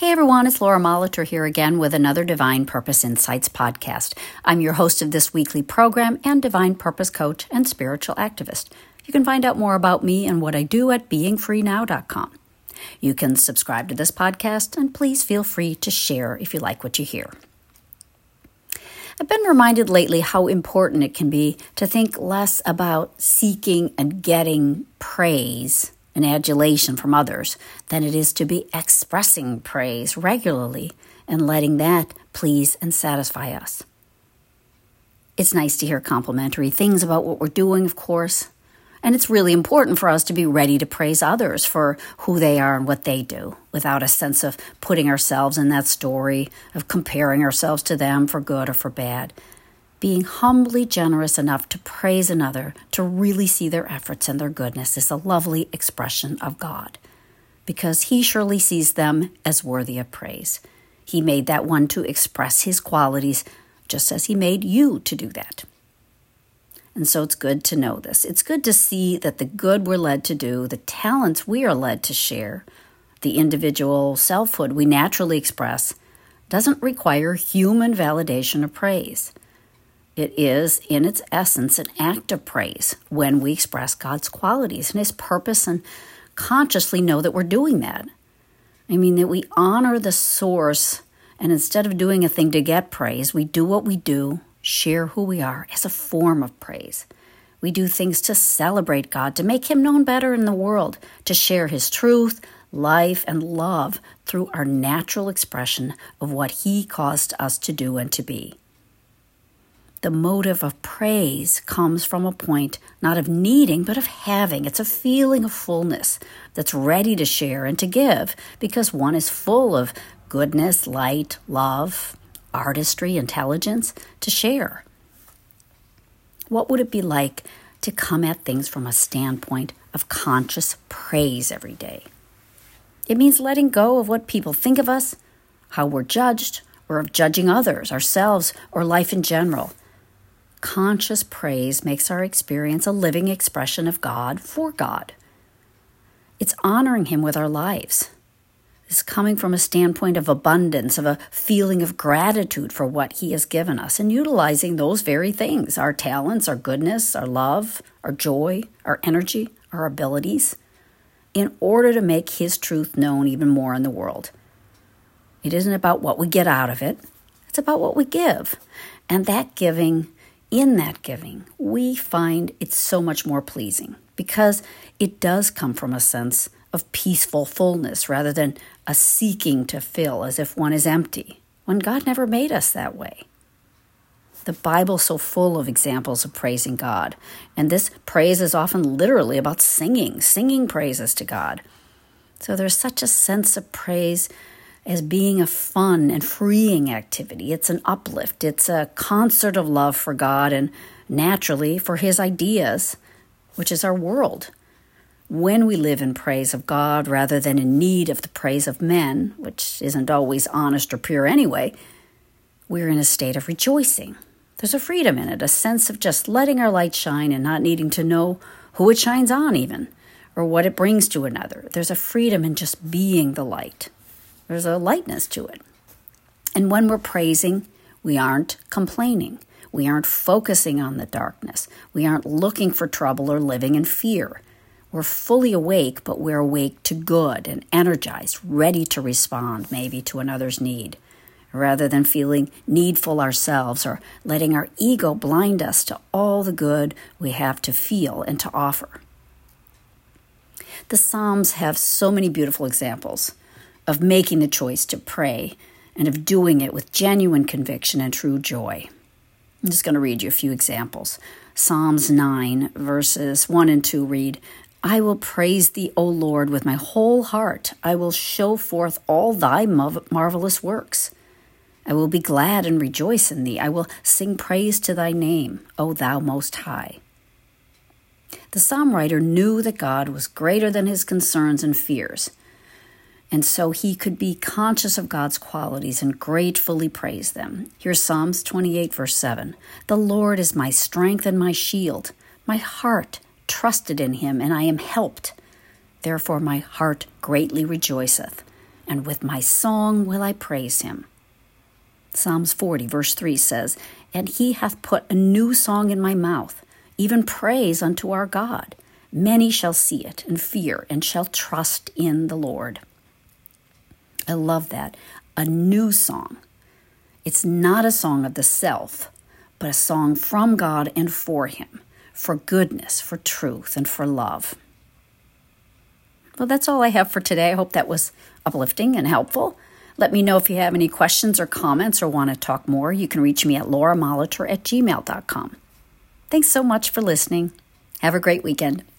Hey everyone, it's Laura Molitor here again with another Divine Purpose Insights podcast. I'm your host of this weekly program and Divine Purpose coach and spiritual activist. You can find out more about me and what I do at beingfreenow.com. You can subscribe to this podcast and please feel free to share if you like what you hear. I've been reminded lately how important it can be to think less about seeking and getting praise and adulation from others than it is to be expressing praise regularly and letting that please and satisfy us. It's nice to hear complimentary things about what we're doing, of course, and it's really important for us to be ready to praise others for who they are and what they do without a sense of putting ourselves in that story, of comparing ourselves to them for good or for bad. Being humbly generous enough to praise another, to really see their efforts and their goodness is a lovely expression of God, because He surely sees them as worthy of praise. He made that one to express His qualities, just as He made you to do that. And so it's good to know this. It's good to see that the good we're led to do, the talents we are led to share, the individual selfhood we naturally express, doesn't require human validation or praise. It is, in its essence, an act of praise when we express God's qualities and His purpose and consciously know that we're doing that. I mean, that we honor the source, and instead of doing a thing to get praise, we do what we do, share who we are as a form of praise. We do things to celebrate God, to make Him known better in the world, to share His truth, life, and love through our natural expression of what He caused us to do and to be. The motive of praise comes from a point not of needing, but of having. It's a feeling of fullness that's ready to share and to give because one is full of goodness, light, love, artistry, intelligence to share. What would it be like to come at things from a standpoint of conscious praise every day? It means letting go of what people think of us, how we're judged, or of judging others, ourselves, or life in general. Conscious praise makes our experience a living expression of God for God. It's honoring Him with our lives. It's coming from a standpoint of abundance, of a feeling of gratitude for what He has given us, and utilizing those very things, our talents, our goodness, our love, our joy, our energy, our abilities, in order to make His truth known even more in the world. It isn't about what we get out of it. It's about what we give. And in that giving, we find it's so much more pleasing because it does come from a sense of peaceful fullness rather than a seeking to fill as if one is empty, when God never made us that way. The Bible's so full of examples of praising God, and this praise is often literally about singing praises to God. So there's such a sense of praise as being a fun and freeing activity. It's an uplift. It's a concert of love for God and naturally for His ideas, which is our world. When we live in praise of God rather than in need of the praise of men, which isn't always honest or pure anyway, we're in a state of rejoicing. There's a freedom in it, a sense of just letting our light shine and not needing to know who it shines on even, or what it brings to another. There's a freedom in just being the light. There's a lightness to it. And when we're praising, we aren't complaining. We aren't focusing on the darkness. We aren't looking for trouble or living in fear. We're fully awake, but we're awake to good and energized, ready to respond maybe to another's need, rather than feeling needful ourselves or letting our ego blind us to all the good we have to feel and to offer. The Psalms have so many beautiful examples of making the choice to pray and of doing it with genuine conviction and true joy. I'm just going to read you a few examples. Psalms 9, verses 1 and 2 read, I will praise Thee, O Lord, with my whole heart. I will show forth all Thy marvelous works. I will be glad and rejoice in Thee. I will sing praise to Thy name, O Thou Most High. The psalm writer knew that God was greater than his concerns and fears, and so he could be conscious of God's qualities and gratefully praise them. Here's Psalms 28, verse 7. The Lord is my strength and my shield. My heart trusted in Him, and I am helped. Therefore my heart greatly rejoiceth. and with my song will I praise him. Psalms 40, verse 3 says, And he hath put a new song in my mouth, even praise unto our God. Many shall see it and fear and shall trust in the Lord. I love that. A new song. It's not a song of the self, but a song from God and for him, for goodness, for truth, and for love. Well, that's all I have for today. I hope that was uplifting and helpful. Let me know if you have any questions or comments or want to talk more. You can reach me at lauramolitor@gmail.com. Thanks so much for listening. Have a great weekend.